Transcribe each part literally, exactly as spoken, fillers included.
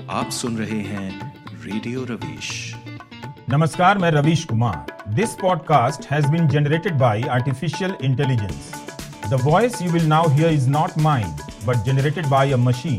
आप सुन रहे हैं रेडियो रवीश। नमस्कार, मैं Ravish Kumar. This podcast has been generated by artificial intelligence. The voice you will now hear is not mine but generated by a machine.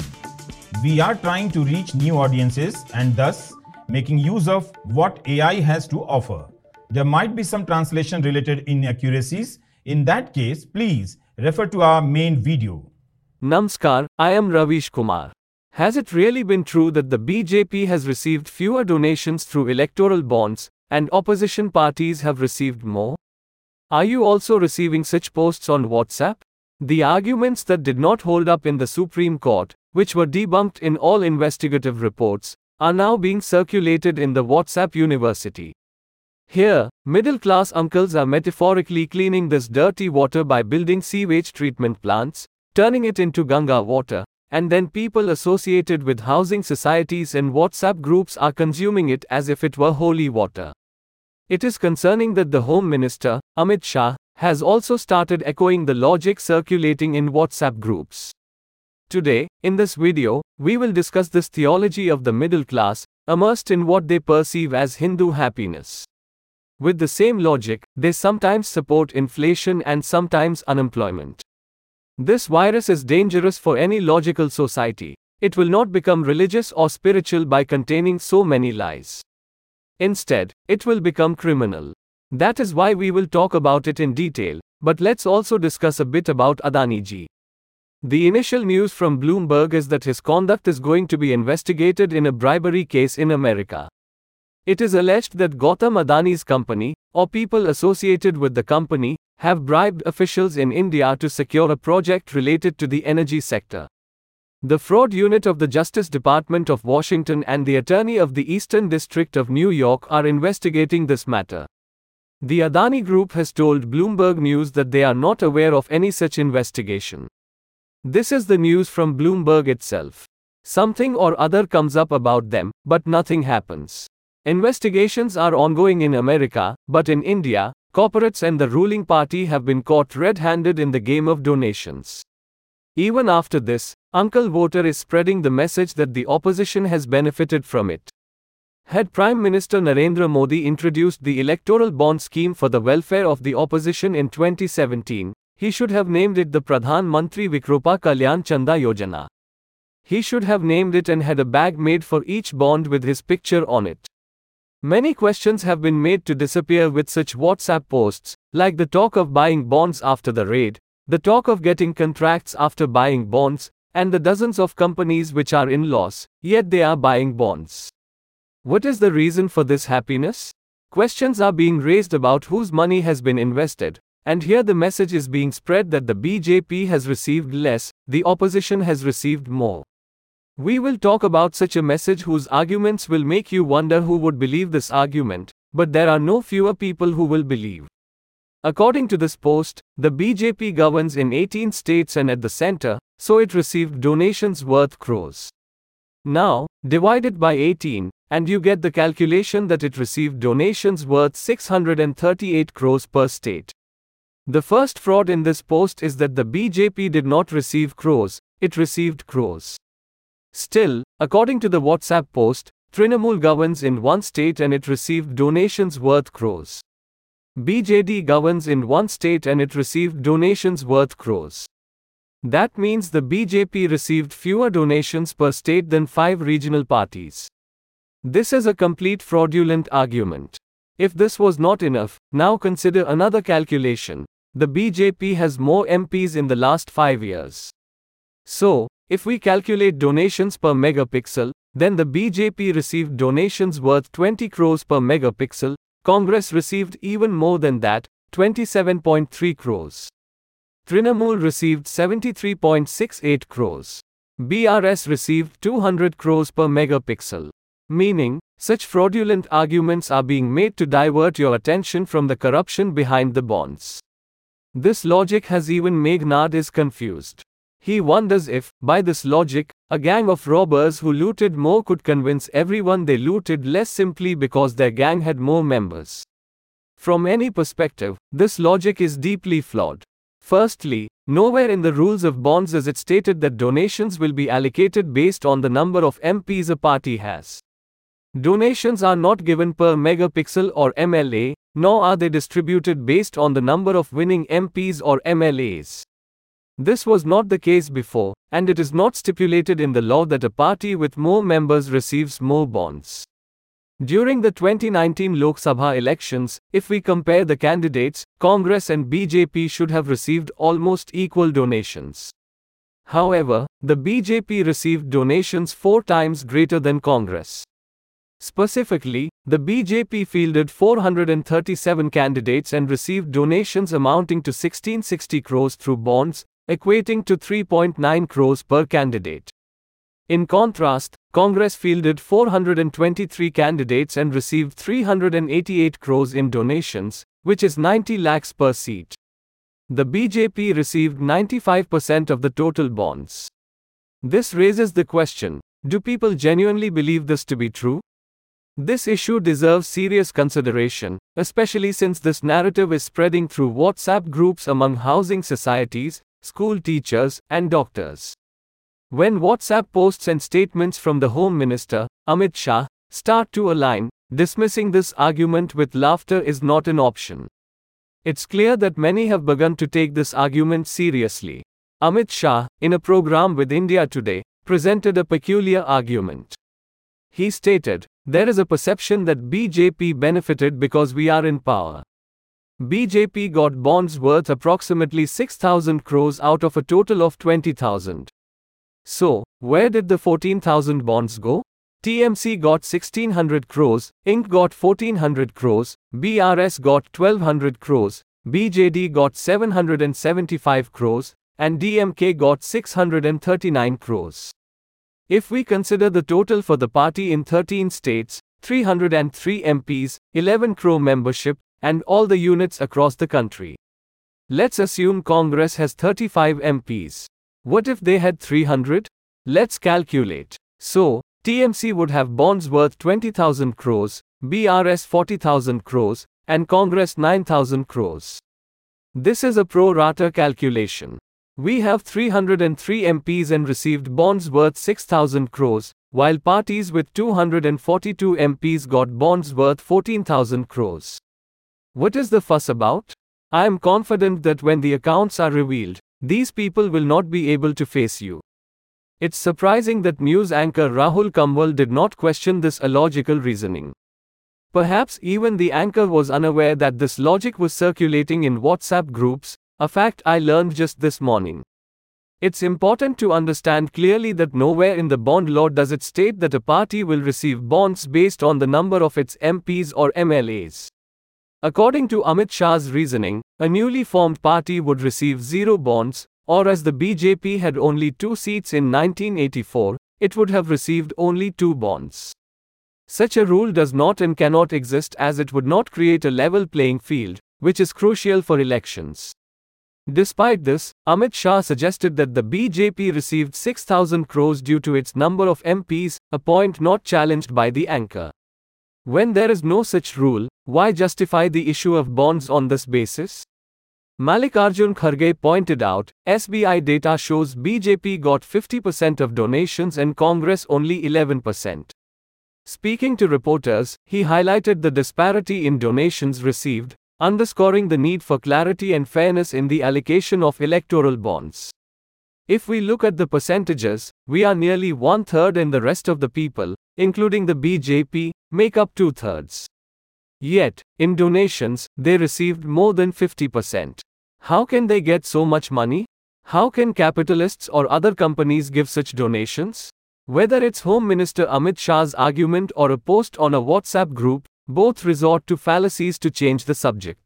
We are trying to reach new audiences and thus making use of what A I has to offer. There might be some translation related inaccuracies. In that case, please refer to our main video. Namaskar, I am Ravish Kumar. Has it really been true that the B J P has received fewer donations through electoral bonds, and opposition parties have received more? Are you also receiving such posts on WhatsApp? The arguments that did not hold up in the Supreme Court, which were debunked in all investigative reports, are now being circulated in the WhatsApp University. Here, middle-class uncles are metaphorically cleaning this dirty water by building sewage treatment plants, turning it into Ganga water, and then people associated with housing societies and WhatsApp groups are consuming it as if it were holy water. It is concerning that the Home Minister, Amit Shah, has also started echoing the logic circulating in WhatsApp groups. Today, in this video, we will discuss this theology of the middle class, immersed in what they perceive as Hindu happiness. With the same logic, they sometimes support inflation and sometimes unemployment. This virus is dangerous for any logical society. It will not become religious or spiritual by containing so many lies. Instead, it will become criminal. That is why we will talk about it in detail, but let's also discuss a bit about Adani ji. The initial news from Bloomberg is that his conduct is going to be investigated in a bribery case in America. It is alleged that Gautam Adani's company, or people associated with the company, have bribed officials in India to secure a project related to the energy sector. The fraud unit of the Justice Department of Washington and the attorney of the Eastern District of New York are investigating this matter. The Adani Group has told Bloomberg News that they are not aware of any such investigation. This is the news from Bloomberg itself. Something or other comes up about them, but nothing happens. Investigations are ongoing in America, but in India, corporates and the ruling party have been caught red-handed in the game of donations. Even after this, Uncle Voter is spreading the message that the opposition has benefited from it. Had Prime Minister Narendra Modi introduced the electoral bond scheme for the welfare of the opposition in twenty seventeen, he should have named it the Pradhan Mantri Vikrupa Kalyan Chanda Yojana. He should have named it and had a bag made for each bond with his picture on it. Many questions have been made to disappear with such WhatsApp posts, like the talk of buying bonds after the raid, the talk of getting contracts after buying bonds, and the dozens of companies which are in loss, yet they are buying bonds. What is the reason for this happiness? Questions are being raised about whose money has been invested, and here the message is being spread that the B J P has received less, the opposition has received more. We will talk about such a message whose arguments will make you wonder who would believe this argument, but there are no fewer people who will believe. According to this post, the B J P governs in eighteen states and at the center, so it received donations worth crores. Now, divide it by eighteen, and you get the calculation that it received donations worth six hundred thirty-eight crores per state. The first fraud in this post is that the B J P did not receive crores, it received crores. Still, according to the WhatsApp post, Trinamool governs in one state and it received donations worth crores. B J D governs in one state and it received donations worth crores. That means the B J P received fewer donations per state than five regional parties. This is a complete fraudulent argument. If this was not enough, now consider another calculation. The B J P has more M Ps in the last five years. So, if we calculate donations per megapixel, then the B J P received donations worth twenty crores per megapixel, Congress received even more than that, twenty-seven point three crores. Trinamool received seventy-three point six eight crores. B R S received two hundred crores per megapixel. Meaning, such fraudulent arguments are being made to divert your attention from the corruption behind the bonds. This logic has even Meghnad is confused. He wonders if, by this logic, a gang of robbers who looted more could convince everyone they looted less simply because their gang had more members. From any perspective, this logic is deeply flawed. Firstly, Nowhere in the rules of bonds is it stated that donations will be allocated based on the number of M Ps a party has. Donations are not given per megapixel or M L A, nor are they distributed based on the number of winning M Ps or M L As. This was not the case before, and it is not stipulated in the law that a party with more members receives more bonds. During the twenty nineteen Lok Sabha elections, if we compare the candidates, Congress and B J P should have received almost equal donations. However, the B J P received donations four times greater than Congress. Specifically, the B J P fielded four hundred thirty-seven candidates and received donations amounting to one thousand six hundred sixty crores through bonds, equating to three point nine crores per candidate. In contrast, Congress fielded four hundred twenty-three candidates and received three hundred eighty-eight crores in donations, which is ninety lakhs per seat. The B J P received ninety-five percent of the total bonds. This raises the question, do people genuinely believe this to be true? This issue deserves serious consideration, especially since this narrative is spreading through WhatsApp groups among housing societies, school teachers, and doctors. When WhatsApp posts and statements from the Home Minister, Amit Shah, start to align, dismissing this argument with laughter is not an option. It's clear that many have begun to take this argument seriously. Amit Shah, in a program with India Today, presented a peculiar argument. He stated, "There is a perception that B J P benefited because we are in power. B J P got bonds worth approximately six thousand crores out of a total of twenty thousand. So, where did the fourteen thousand bonds go? T M C got sixteen hundred crores, Inc got fourteen hundred crores, B R S got twelve hundred crores, B J D got seven hundred seventy-five crores, and D M K got six hundred thirty-nine crores. If we consider the total for the party in thirteen states, three hundred three M Ps, eleven crore membership, and all the units across the country. Let's assume Congress has thirty-five M Ps. What if they had three hundred? Let's calculate. So, T M C would have bonds worth twenty thousand crores, B R S forty thousand crores, and Congress nine thousand crores. This is a pro rata calculation. We have three hundred three M Ps and received bonds worth six thousand crores, while parties with two hundred forty-two M Ps got bonds worth fourteen thousand crores. What is the fuss about? I am confident that when the accounts are revealed, these people will not be able to face you. It's surprising that news anchor Rahul Kamwal did not question this illogical reasoning. Perhaps even the anchor was unaware that this logic was circulating in WhatsApp groups, a fact I learned just this morning. It's important to understand clearly that nowhere in the bond law does it state that a party will receive bonds based on the number of its M Ps or M L As. According to Amit Shah's reasoning, a newly formed party would receive zero bonds, or as the B J P had only two seats in nineteen eighty-four, it would have received only two bonds. Such a rule does not and cannot exist, as it would not create a level playing field, which is crucial for elections. Despite this, Amit Shah suggested that the B J P received six thousand crores due to its number of M Ps, a point not challenged by the anchor. When there is no such rule, why justify the issue of bonds on this basis? Mallikarjun Kharge pointed out, S B I data shows B J P got fifty percent of donations and Congress only eleven percent. Speaking to reporters, he highlighted the disparity in donations received, underscoring the need for clarity and fairness in the allocation of electoral bonds. If we look at the percentages, we are nearly one-third and the rest of the people, including the B J P, make up two-thirds. Yet, in donations, they received more than fifty percent. How can they get so much money? How can capitalists or other companies give such donations? Whether it's Home Minister Amit Shah's argument or a post on a WhatsApp group, both resort to fallacies to change the subject.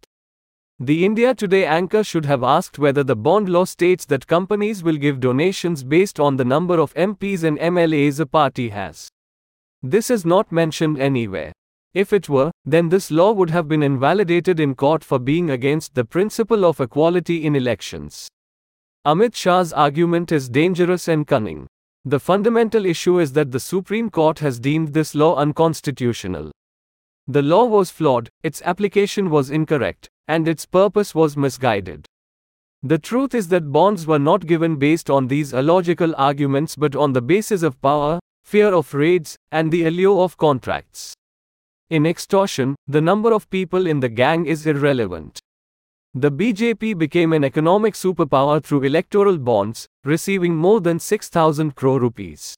The India Today anchor should have asked whether the bond law states that companies will give donations based on the number of M Ps and M L As a party has. This is not mentioned anywhere. If it were, then this law would have been invalidated in court for being against the principle of equality in elections. Amit Shah's argument is dangerous and cunning. The fundamental issue is that the Supreme Court has deemed this law unconstitutional. The law was flawed, its application was incorrect, and its purpose was misguided. The truth is that bonds were not given based on these illogical arguments but on the basis of power, fear of raids, and the allure of contracts. In extortion, the number of people in the gang is irrelevant. The B J P became an economic superpower through electoral bonds, receiving more than six thousand crore rupees.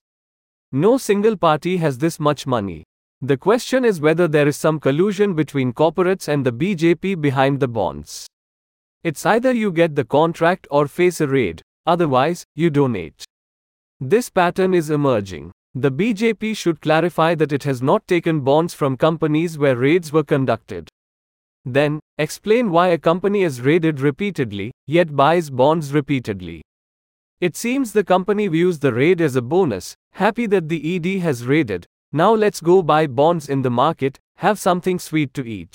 No single party has this much money. The question is whether there is some collusion between corporates and the B J P behind the bonds. It's either you get the contract or face a raid, otherwise, you donate. This pattern is emerging. The B J P should clarify that it has not taken bonds from companies where raids were conducted. Then, explain why a company is raided repeatedly, yet buys bonds repeatedly. It seems the company views the raid as a bonus, happy that the E D has raided, now let's go buy bonds in the market, have something sweet to eat.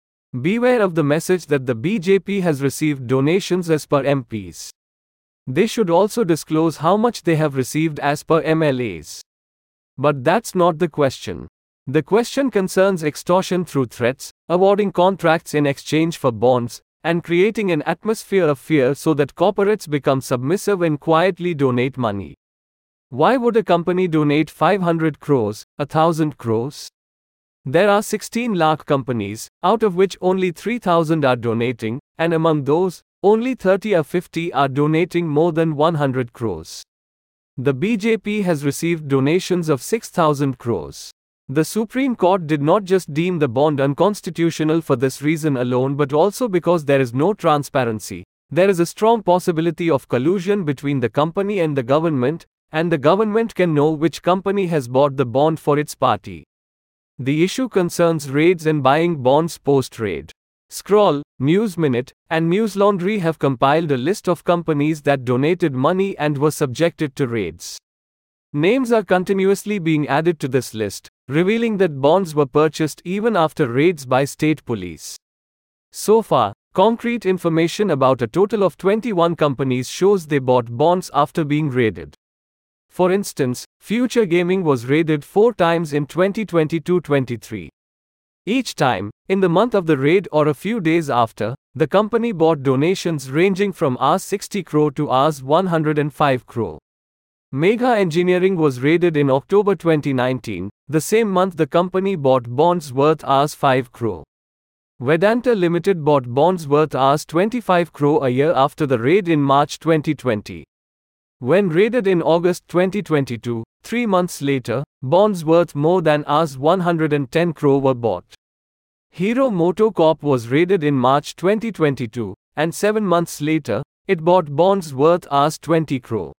Beware of the message that the B J P has received donations as per M Ps. They should also disclose how much they have received as per M L As. But that's not the question. The question concerns extortion through threats, awarding contracts in exchange for bonds, and creating an atmosphere of fear so that corporates become submissive and quietly donate money. Why would a company donate five hundred crores, one thousand crores? There are sixteen lakh companies, out of which only three thousand are donating, and among those, only thirty or fifty are donating more than one hundred crores. The B J P has received donations of six thousand crores. The Supreme Court did not just deem the bond unconstitutional for this reason alone but also because there is no transparency. There is a strong possibility of collusion between the company and the government, and the government can know which company has bought the bond for its party. The issue concerns raids and buying bonds post-raid. Scroll, News Minute, and News Laundry have compiled a list of companies that donated money and were subjected to raids. Names are continuously being added to this list, revealing that bonds were purchased even after raids by state police. So far, concrete information about a total of twenty-one companies shows they bought bonds after being raided. For instance, Future Gaming was raided four times in twenty twenty-two twenty-three. Each time, in the month of the raid or a few days after, the company bought donations ranging from sixty crore to one hundred five crore. Megha Engineering was raided in October twenty nineteen, the same month the company bought bonds worth five crore. Vedanta Limited bought bonds worth twenty-five crore a year after the raid in March twenty twenty. When raided in August twenty twenty-two, three months later, bonds worth more than one hundred ten crore were bought. Hero MotoCorp was raided in March twenty twenty-two, and seven months later, it bought bonds worth twenty crore.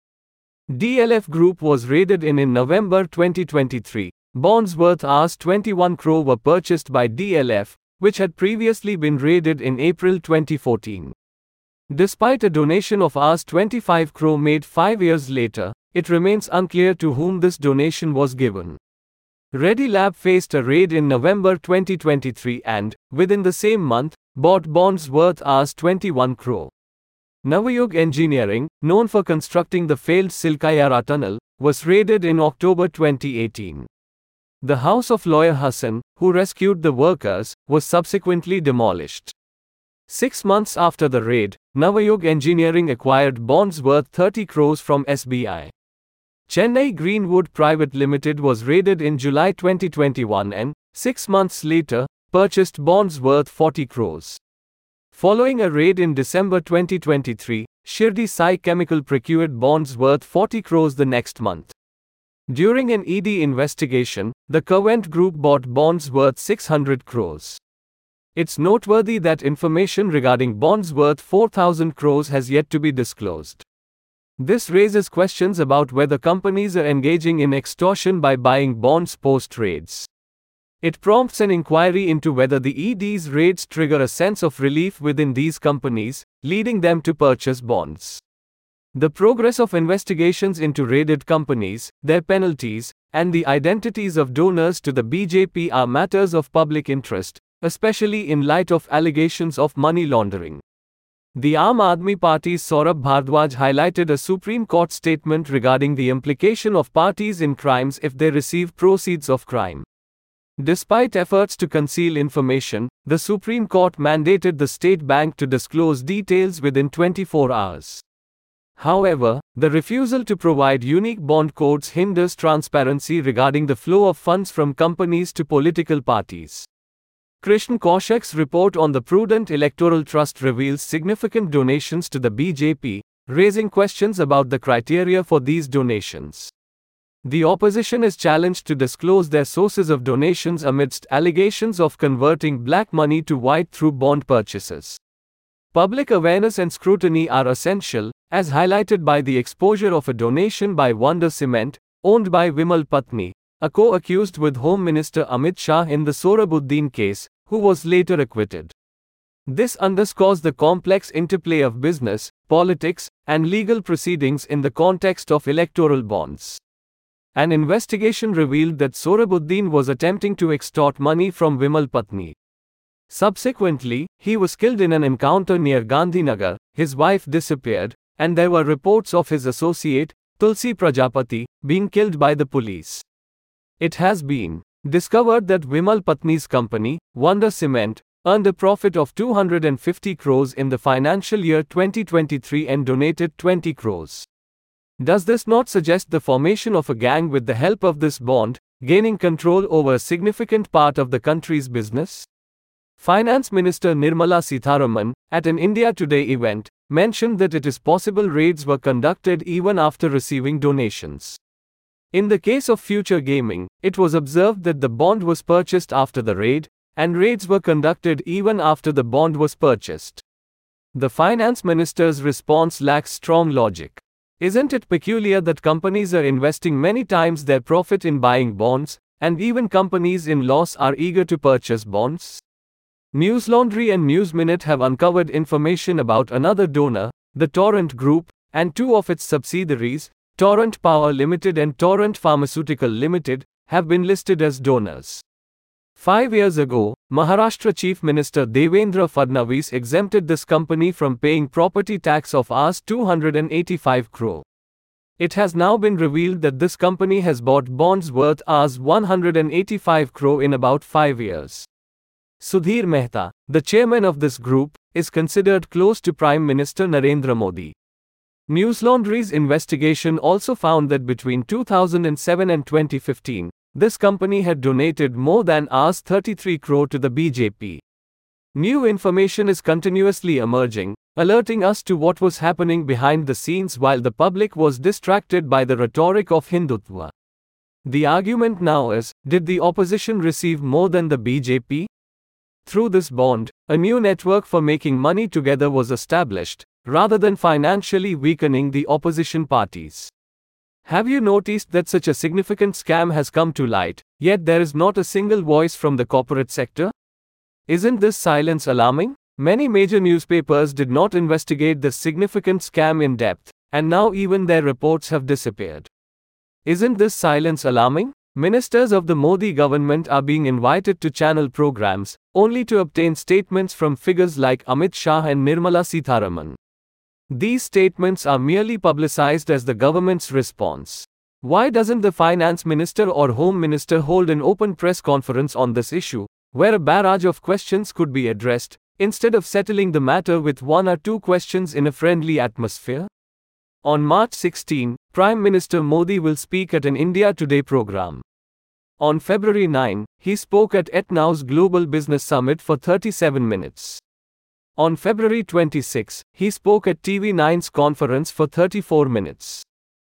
D L F Group was raided in in November twenty twenty-three. Bonds worth twenty-one crore were purchased by D L F, which had previously been raided in April twenty fourteen. Despite a donation of twenty-five crore made five years later, it remains unclear to whom this donation was given. Reddy Lab faced a raid in November twenty twenty-three and, within the same month, bought bonds worth twenty-one crore. Navayog Engineering, known for constructing the failed Silkayara tunnel, was raided in October twenty eighteen. The house of lawyer Hassan, who rescued the workers, was subsequently demolished. Six months after the raid, Navayog Engineering acquired bonds worth thirty crores from S B I. Chennai Greenwood Private Limited was raided in July twenty twenty-one and, six months later, purchased bonds worth forty crores. Following a raid in December twenty twenty-three, Shirdi Sai Chemical procured bonds worth forty crores the next month. During an E D investigation, the Covent Group bought bonds worth six hundred crores. It's noteworthy that information regarding bonds worth four thousand crores has yet to be disclosed. This raises questions about whether companies are engaging in extortion by buying bonds post-raids. It prompts an inquiry into whether the E D's raids trigger a sense of relief within these companies, leading them to purchase bonds. The progress of investigations into raided companies, their penalties, and the identities of donors to the B J P are matters of public interest, especially in light of allegations of money laundering. The Aam Aadmi Party's Saurabh Bhardwaj highlighted a Supreme Court statement regarding the implication of parties in crimes if they receive proceeds of crime. Despite efforts to conceal information, the Supreme Court mandated the state bank to disclose details within twenty-four hours. However, the refusal to provide unique bond codes hinders transparency regarding the flow of funds from companies to political parties. Krishn Kaushik's report on the Prudent Electoral Trust reveals significant donations to the B J P, raising questions about the criteria for these donations. The opposition is challenged to disclose their sources of donations amidst allegations of converting black money to white through bond purchases. Public awareness and scrutiny are essential, as highlighted by the exposure of a donation by Wonder Cement, owned by Vimal Patni, a co-accused with Home Minister Amit Shah in the Sohrabuddin case, who was later acquitted. This underscores the complex interplay of business, politics, and legal proceedings in the context of electoral bonds. An investigation revealed that Sohrabuddin was attempting to extort money from Vimal Patni. Subsequently, he was killed in an encounter near Gandhinagar, his wife disappeared, and there were reports of his associate, Tulsi Prajapati, being killed by the police. It has been discovered that Vimal Patni's company, Wonder Cement, earned a profit of two hundred fifty crores in the financial year twenty twenty-three and donated twenty crores. Does this not suggest the formation of a gang with the help of this bond, gaining control over a significant part of the country's business? Finance Minister Nirmala Sitharaman, at an India Today event, mentioned that it is possible raids were conducted even after receiving donations. In the case of Future Gaming, it was observed that the bond was purchased after the raid, and raids were conducted even after the bond was purchased. The finance minister's response lacks strong logic. Isn't it peculiar that companies are investing many times their profit in buying bonds, and even companies in loss are eager to purchase bonds? Newslaundry and Newsminute have uncovered information about another donor, the Torrent Group, and two of its subsidiaries, Torrent Power Limited and Torrent Pharmaceutical Limited, have been listed as donors. Five years ago, Maharashtra Chief Minister Devendra Fadnavis exempted this company from paying property tax of two hundred eighty-five crore. It has now been revealed that this company has bought bonds worth one hundred eighty-five crore in about five years. Sudhir Mehta, the chairman of this group, is considered close to Prime Minister Narendra Modi. Newslaundry's investigation also found that between two thousand seven and twenty fifteen, this company had donated more than thirty-three crore to the B J P. New information is continuously emerging, alerting us to what was happening behind the scenes while the public was distracted by the rhetoric of Hindutva. The argument now is, did the opposition receive more than the B J P? Through this bond, a new network for making money together was established, rather than financially weakening the opposition parties. Have you noticed that such a significant scam has come to light, yet there is not a single voice from the corporate sector? Isn't this silence alarming? Many major newspapers did not investigate this significant scam in depth, and now even their reports have disappeared. Isn't this silence alarming? Ministers of the Modi government are being invited to channel programs, only to obtain statements from figures like Amit Shah and Nirmala Sitharaman. These statements are merely publicized as the government's response. Why doesn't the finance minister or home minister hold an open press conference on this issue, where a barrage of questions could be addressed, instead of settling the matter with one or two questions in a friendly atmosphere? On March sixteenth, Prime Minister Modi will speak at an India Today program. On February ninth, he spoke at ETNO's Global Business Summit for thirty-seven minutes. On February twenty-sixth, he spoke at T V nine's conference for thirty-four minutes.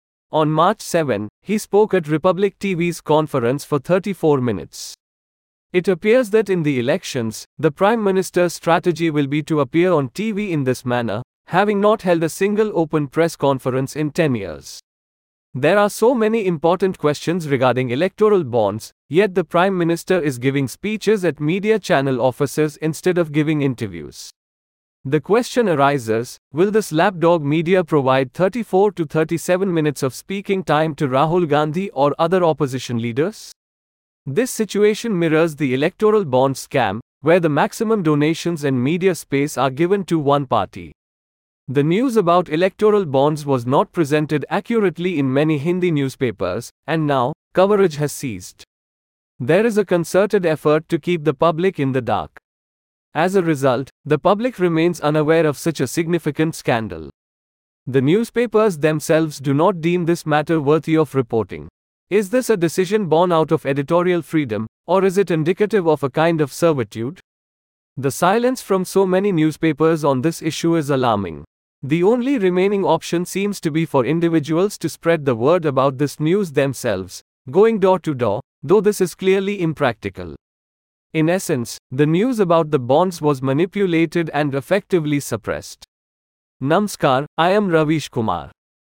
On March seventh, he spoke at Republic T V's conference for thirty-four minutes. It appears that in the elections, the Prime Minister's strategy will be to appear on T V in this manner, having not held a single open press conference in ten years. There are so many important questions regarding electoral bonds, yet the Prime Minister is giving speeches at media channel offices instead of giving interviews. The question arises, will this lapdog media provide thirty-four to thirty-seven minutes of speaking time to Rahul Gandhi or other opposition leaders? This situation mirrors the electoral bond scam, where the maximum donations and media space are given to one party. The news about electoral bonds was not presented accurately in many Hindi newspapers, and now, coverage has ceased. There is a concerted effort to keep the public in the dark. As a result, the public remains unaware of such a significant scandal. The newspapers themselves do not deem this matter worthy of reporting. Is this a decision born out of editorial freedom, or is it indicative of a kind of servitude? The silence from so many newspapers on this issue is alarming. The only remaining option seems to be for individuals to spread the word about this news themselves, going door to door, though this is clearly impractical. In essence, the news about the bonds was manipulated and effectively suppressed. Namaskar, I am Ravish Kumar.